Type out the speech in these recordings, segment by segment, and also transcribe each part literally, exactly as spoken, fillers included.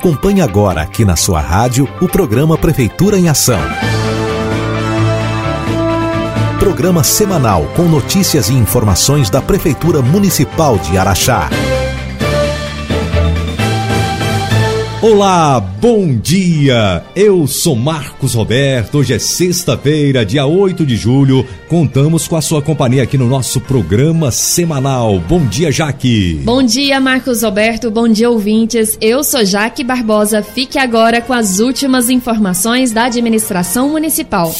Acompanhe agora aqui na sua rádio o programa Prefeitura em Ação. Programa semanal com notícias e informações da Prefeitura Municipal de Araxá. Olá, bom dia! Eu sou Marcos Roberto. Hoje é sexta-feira, dia oito de julho. Contamos com a sua companhia aqui no nosso programa semanal. Bom dia, Jaque! Bom dia, Marcos Roberto. Bom dia, ouvintes. Eu sou Jaque Barbosa. Fique agora com as últimas informações da administração municipal.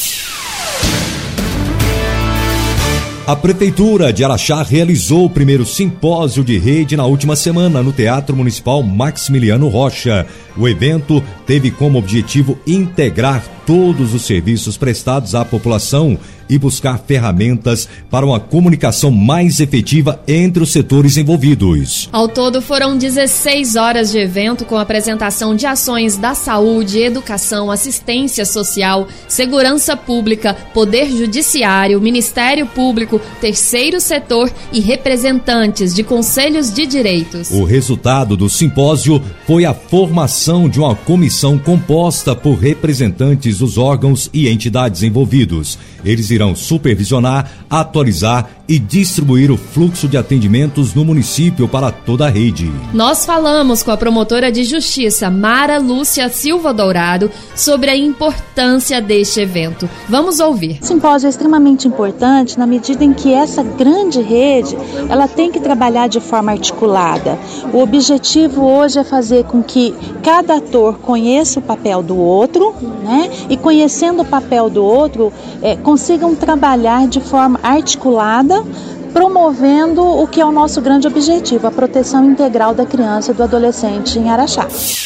A Prefeitura de Araxá realizou o primeiro simpósio de rede na última semana no Teatro Municipal Maximiliano Rocha. O evento teve como objetivo integrar todos os serviços prestados à população e buscar ferramentas para uma comunicação mais efetiva entre os setores envolvidos. Ao todo, foram dezesseis horas de evento com apresentação de ações da saúde, educação, assistência social, segurança pública, poder judiciário, Ministério Público, terceiro setor e representantes de conselhos de direitos. O resultado do simpósio foi a formação de uma comissão composta por representantes dos órgãos e entidades envolvidos. Eles irão supervisionar, atualizar e distribuir o fluxo de atendimentos no município para toda a rede. Nós falamos com a promotora de justiça, Mara Lúcia Silva Dourado, sobre a importância deste evento. Vamos ouvir. O simpósio é extremamente importante na medida em que essa grande rede, ela tem que trabalhar de forma articulada. O objetivo hoje é fazer com que cada ator conheça o papel do outro, né? E conhecendo o papel do outro, é, consigam trabalhar de forma articulada, promovendo o que é o nosso grande objetivo, a proteção integral da criança e do adolescente em Araxá.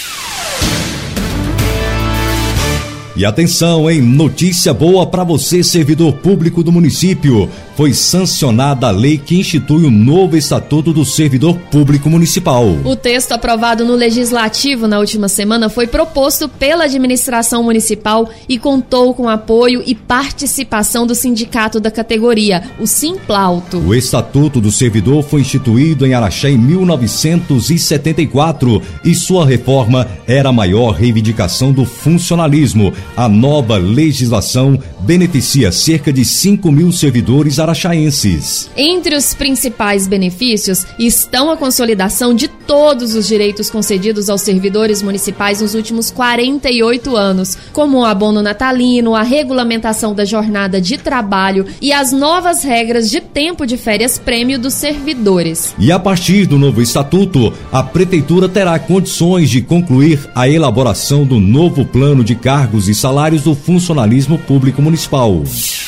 E atenção, hein? Notícia boa para você, servidor público do município. Foi sancionada a lei que institui o novo Estatuto do Servidor Público Municipal. O texto aprovado no Legislativo na última semana foi proposto pela administração municipal e contou com apoio e participação do sindicato da categoria, o Simplauto. O Estatuto do Servidor foi instituído em Araxá em mil novecentos e setenta e quatro e sua reforma era a maior reivindicação do funcionalismo. A nova legislação beneficia cerca de cinco mil servidores araxaenses. Entre os principais benefícios estão a consolidação de todos os direitos concedidos aos servidores municipais nos últimos quarenta e oito anos, como o abono natalino, a regulamentação da jornada de trabalho e as novas regras de tempo de férias prêmio dos servidores. E a partir do novo estatuto, a Prefeitura terá condições de concluir a elaboração do novo plano de cargos e salários do funcionalismo público municipal.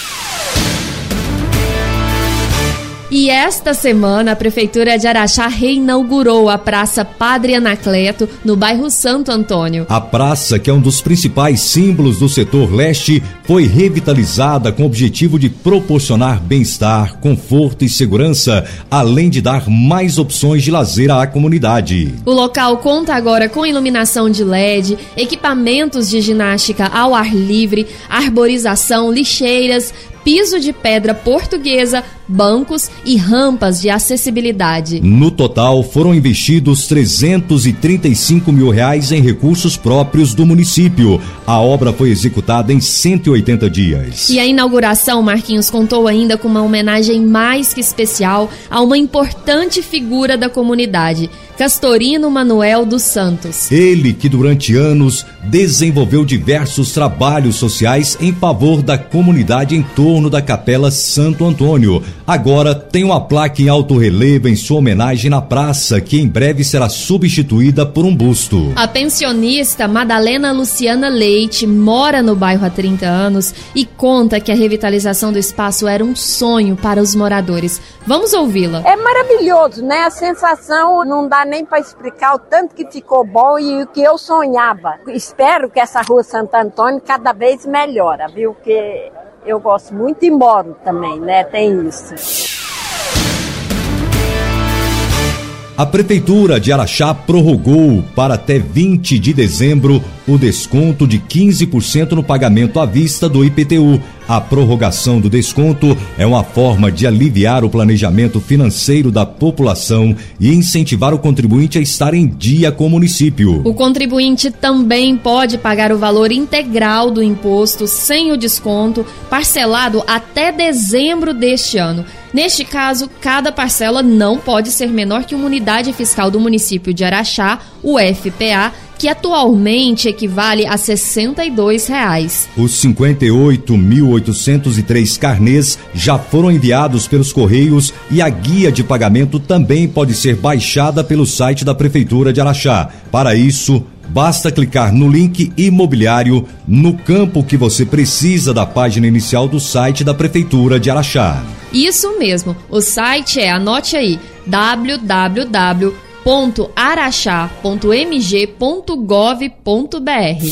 E esta semana, a Prefeitura de Araxá reinaugurou a Praça Padre Anacleto, no bairro Santo Antônio. A praça, que é um dos principais símbolos do setor leste, foi revitalizada com o objetivo de proporcionar bem-estar, conforto e segurança, além de dar mais opções de lazer à comunidade. O local conta agora com iluminação de L E D, equipamentos de ginástica ao ar livre, arborização, lixeiras, piso de pedra portuguesa, bancos e rampas de acessibilidade. No total, foram investidos trezentos e trinta e cinco mil reais em recursos próprios do município. A obra foi executada em cento e oitenta dias. E a inauguração, Marquinhos, contou ainda com uma homenagem mais que especial a uma importante figura da comunidade, Castorino Manuel dos Santos. Ele que durante anos desenvolveu diversos trabalhos sociais em favor da comunidade em torno da Capela Santo Antônio. Agora tem uma placa em alto relevo em sua homenagem na praça, que em breve será substituída por um busto. A pensionista Madalena Luciana Leite mora no bairro há trinta anos e conta que a revitalização do espaço era um sonho para os moradores. Vamos ouvi-la. É maravilhoso, né? A sensação não dá nem para explicar o tanto que ficou bom e o que eu sonhava. Espero que essa rua Santo Antônio cada vez melhora, viu? Porque eu gosto muito e moro também, né? Tem isso. A Prefeitura de Araxá prorrogou para até vinte de dezembro o desconto de quinze por cento no pagamento à vista do I P T U. A prorrogação do desconto é uma forma de aliviar o planejamento financeiro da população e incentivar o contribuinte a estar em dia com o município. O contribuinte também pode pagar o valor integral do imposto sem o desconto, parcelado até dezembro deste ano. Neste caso, cada parcela não pode ser menor que uma unidade fiscal do município de Araxá, o F P A, que atualmente equivale a sessenta e dois reais. Os cinquenta e oito mil oitocentos e três carnês já foram enviados pelos Correios e a guia de pagamento também pode ser baixada pelo site da Prefeitura de Araxá. Para isso, basta clicar no link imobiliário no campo que você precisa da página inicial do site da Prefeitura de Araxá. Isso mesmo, o site é, anote aí, w w w ponto araxá ponto m g ponto gov ponto b r.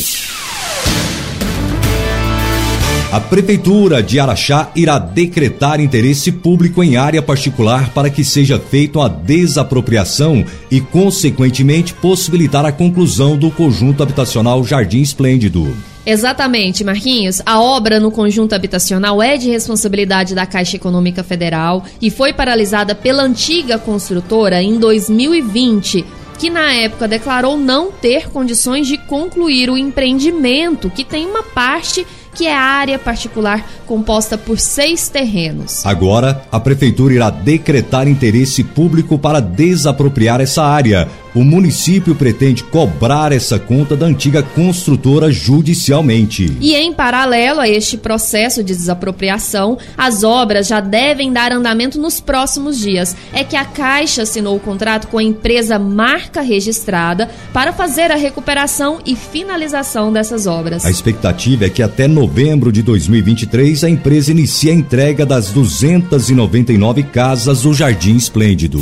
A Prefeitura de Araxá irá decretar interesse público em área particular para que seja feita a desapropriação e, consequentemente, possibilitar a conclusão do conjunto habitacional Jardim Esplêndido. Exatamente, Marquinhos. A obra no conjunto habitacional é de responsabilidade da Caixa Econômica Federal e foi paralisada pela antiga construtora em dois mil e vinte, que na época declarou não ter condições de concluir o empreendimento, que tem uma parte que é área particular composta por seis terrenos. Agora, a Prefeitura irá decretar interesse público para desapropriar essa área. O município pretende cobrar essa conta da antiga construtora judicialmente. E em paralelo a este processo de desapropriação, as obras já devem dar andamento nos próximos dias. É que a Caixa assinou o contrato com a empresa marca registrada para fazer a recuperação e finalização dessas obras. A expectativa é que até novembro de dois mil e vinte e três a empresa inicie a entrega das duzentas e noventa e nove casas do Jardim Esplêndido.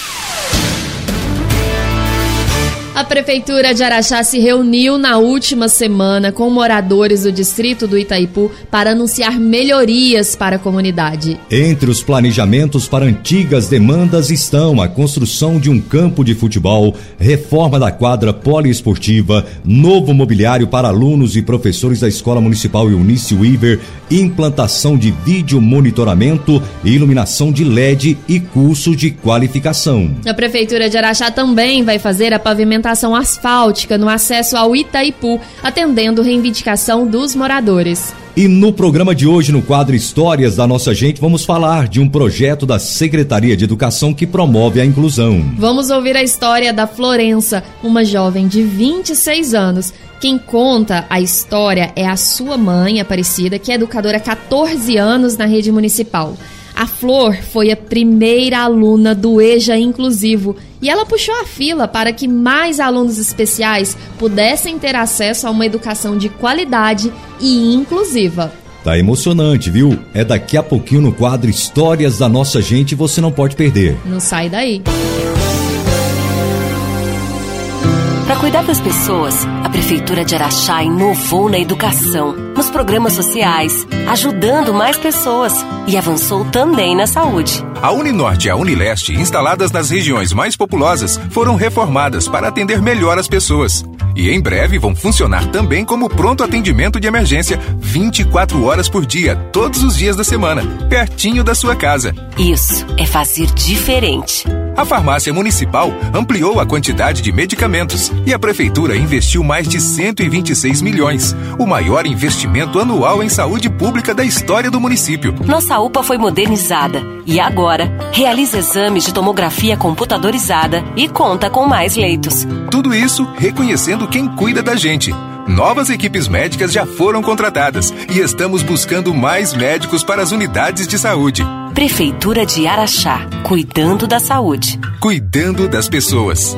A Prefeitura de Araxá se reuniu na última semana com moradores do distrito do Itaipu para anunciar melhorias para a comunidade. Entre os planejamentos para antigas demandas estão a construção de um campo de futebol, reforma da quadra poliesportiva, novo mobiliário para alunos e professores da Escola Municipal Eunice Weaver, implantação de vídeo monitoramento, iluminação de L E D e curso de qualificação. A Prefeitura de Araxá também vai fazer a pavimentação asfáltica no acesso ao Itaipu, atendendo reivindicação dos moradores. E no programa de hoje, no quadro Histórias da Nossa Gente, vamos falar de um projeto da Secretaria de Educação que promove a inclusão. Vamos ouvir a história da Florença, uma jovem de vinte e seis anos. Quem conta a história é a sua mãe, Aparecida, que é educadora há quatorze anos na rede municipal. A Flor foi a primeira aluna do EJA Inclusivo e ela puxou a fila para que mais alunos especiais pudessem ter acesso a uma educação de qualidade e inclusiva. Tá emocionante, viu? É daqui a pouquinho no quadro Histórias da Nossa Gente, você não pode perder. Não sai daí. Para cuidar das pessoas, a Prefeitura de Araxá inovou na educação, nos programas sociais, ajudando mais pessoas e avançou também na saúde. A Uninorte e a Unileste, instaladas nas regiões mais populosas, foram reformadas para atender melhor as pessoas. E em breve vão funcionar também como pronto atendimento de emergência vinte e quatro horas por dia, todos os dias da semana, pertinho da sua casa. Isso é fazer diferente. A farmácia municipal ampliou a quantidade de medicamentos e a prefeitura investiu mais de cento e vinte e seis milhões, o maior investimento anual em saúde pública da história do município. Nossa U P A foi modernizada e agora realiza exames de tomografia computadorizada e conta com mais leitos. Tudo isso reconhecendo quem cuida da gente. Novas equipes médicas já foram contratadas e estamos buscando mais médicos para as unidades de saúde. Prefeitura de Araxá, cuidando da saúde. Cuidando das pessoas.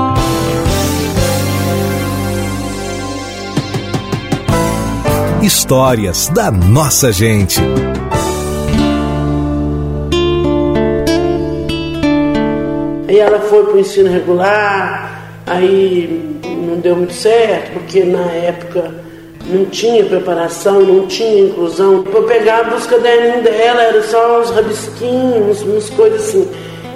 Histórias da Nossa Gente. Aí ela foi para o ensino regular, aí não deu muito certo, porque na época não tinha preparação, não tinha inclusão. Para pegar os caderninhos dela, era só uns rabisquinhos, umas coisas assim.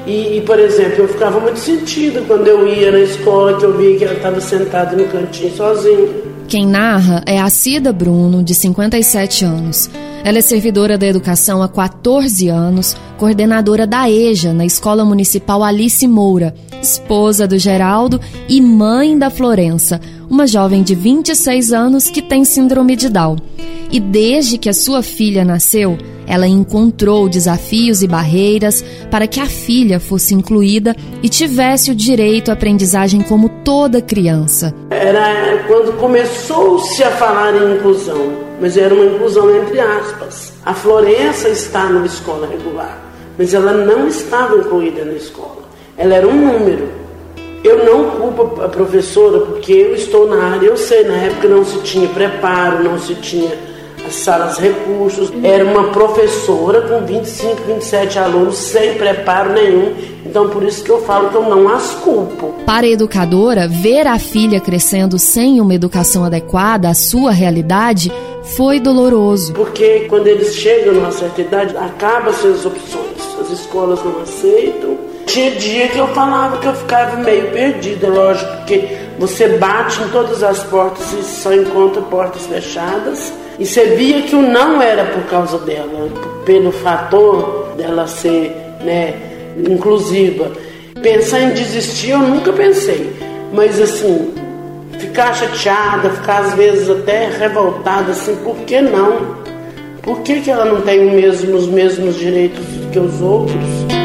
E, e, por exemplo, eu ficava muito sentida quando eu ia na escola, que eu via que ela estava sentada no cantinho sozinha. Quem narra é a Cida Bruno, de cinquenta e sete anos. Ela é servidora da educação há quatorze anos, coordenadora da EJA, na Escola Municipal Alice Moura, esposa do Geraldo e mãe da Florença, uma jovem de vinte e seis anos que tem síndrome de Down. E desde que a sua filha nasceu, ela encontrou desafios e barreiras para que a filha fosse incluída e tivesse o direito à aprendizagem como toda criança. Era quando começou-se a falar em inclusão, mas era uma inclusão entre aspas. A Florença está numa escola regular, mas ela não estava incluída na escola. Ela era um número. Eu não culpo a professora, porque eu estou na área, eu sei, na época não se tinha preparo, não se tinha as salas recursos, era uma professora com vinte e cinco, vinte e sete alunos sem preparo nenhum, então por isso que eu falo que eu não as culpo. Para a educadora, ver a filha crescendo sem uma educação adequada à sua realidade foi doloroso. Porque quando eles chegam numa certa idade, acabam-se as opções, as escolas não aceitam. Tinha dia que eu falava que eu ficava meio perdida, lógico, porque você bate em todas as portas e só encontra portas fechadas. E você via que o não era por causa dela, pelo fator dela ser, né, inclusiva. Pensar em desistir eu nunca pensei, mas assim, ficar chateada, ficar às vezes até revoltada, assim, por que não? Por que que ela não tem o mesmo, os mesmos direitos que os outros?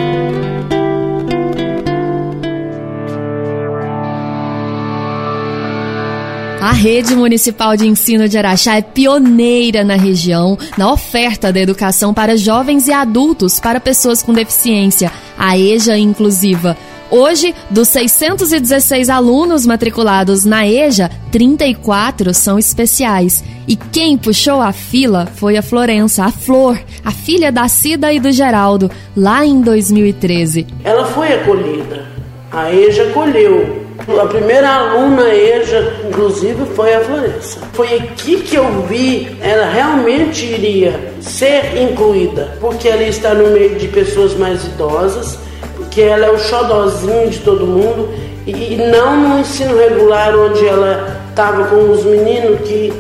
A Rede Municipal de Ensino de Araxá é pioneira na região na oferta da educação para jovens e adultos para pessoas com deficiência, a EJA Inclusiva. Hoje, dos seiscentos e dezesseis alunos matriculados na EJA, trinta e quatro são especiais. E quem puxou a fila foi a Florença, a Flor, a filha da Cida e do Geraldo, lá em dois mil e treze. Ela foi acolhida, a EJA acolheu. A primeira aluna EJA, inclusive, foi a Florença. Foi aqui que eu vi ela realmente iria ser incluída, porque ela está no meio de pessoas mais idosas, porque ela é o xodózinho de todo mundo, e não no ensino regular, onde ela estava com os meninos que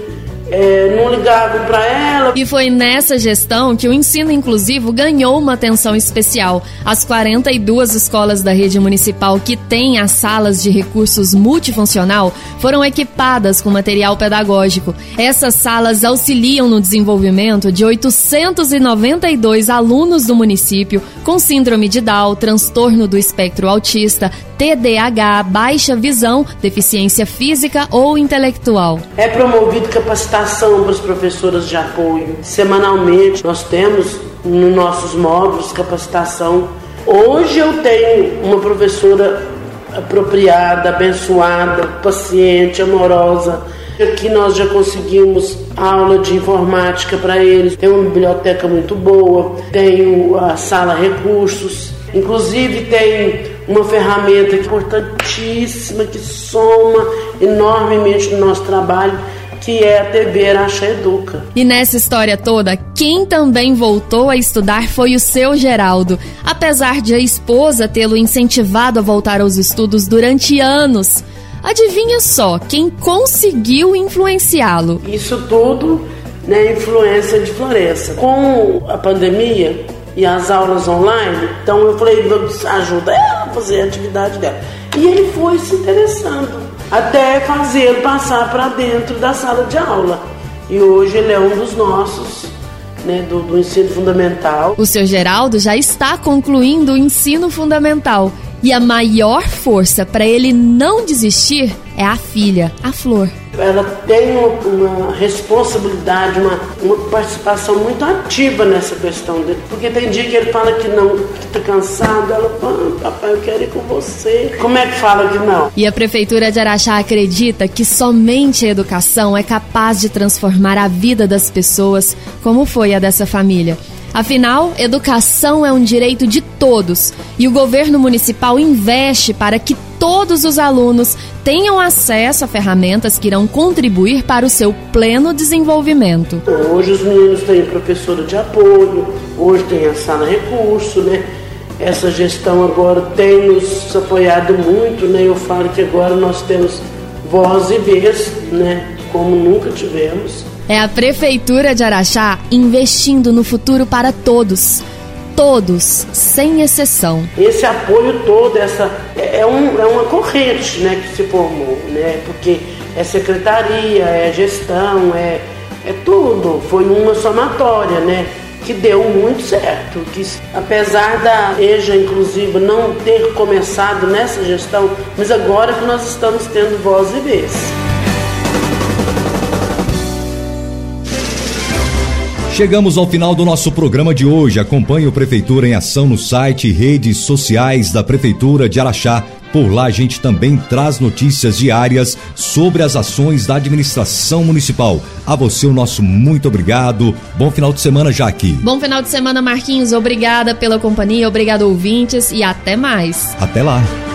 É, não ligavam para ela. E foi nessa gestão que o ensino inclusivo ganhou uma atenção especial. As quarenta e duas escolas da rede municipal que têm as salas de recursos multifuncional foram equipadas com material pedagógico. Essas salas auxiliam no desenvolvimento de oitocentos e noventa e dois alunos do município com síndrome de Down, transtorno do espectro autista, T D A H, baixa visão, deficiência física ou intelectual. É promovido capacitação para as professoras de apoio. Semanalmente nós temos nos nossos módulos capacitação. Hoje eu tenho uma professora apropriada, abençoada, paciente, amorosa. Aqui nós já conseguimos aula de informática para eles. Tem uma biblioteca muito boa, tem a sala recursos. Inclusive tem uma ferramenta importantíssima que soma enormemente no nosso trabalho, que é a T V Araxá Educa. E nessa história toda, quem também voltou a estudar foi o seu Geraldo. Apesar de a esposa tê-lo incentivado a voltar aos estudos durante anos, adivinha só quem conseguiu influenciá-lo? Isso tudo, né, influência de Florença. Com a pandemia e as aulas online, então eu falei, ajuda ela a fazer a atividade dela. E ele foi se interessando, até fazê-lo passar para dentro da sala de aula. E hoje ele é um dos nossos, né, do, do ensino fundamental. O seu Geraldo já está concluindo o ensino fundamental. E a maior força para ele não desistir é a filha, a Flor. Ela tem uma, uma responsabilidade, uma, uma participação muito ativa nessa questão dele. Porque tem dia que ele fala que não, que está cansado. Ela fala, ah, papai, eu quero ir com você. Como é que fala que não? E a Prefeitura de Araxá acredita que somente a educação é capaz de transformar a vida das pessoas, como foi a dessa família. Afinal, educação é um direito de todos e o governo municipal investe para que todos os alunos tenham acesso a ferramentas que irão contribuir para o seu pleno desenvolvimento. Hoje os meninos têm professora de apoio, hoje tem a sala recurso, né? essa gestão agora tem nos apoiado muito, né? Eu falo que agora nós temos voz e vez, né? Como nunca tivemos. É a Prefeitura de Araxá investindo no futuro para todos. Todos, sem exceção. Esse apoio todo, essa, é, um, é uma corrente, né, que se formou, né? Porque é secretaria, é gestão, é, é tudo. Foi uma somatória, né? Que deu muito certo. Que, apesar da EJA, inclusive, não ter começado nessa gestão, mas agora que nós estamos tendo voz e vez. Chegamos ao final do nosso programa de hoje. Acompanhe o Prefeitura em Ação no site e redes sociais da Prefeitura de Araxá. Por lá a gente também traz notícias diárias sobre as ações da administração municipal. A você o nosso muito obrigado. Bom final de semana, Jaque. Bom final de semana, Marquinhos. Obrigada pela companhia, obrigado ouvintes e até mais. Até lá.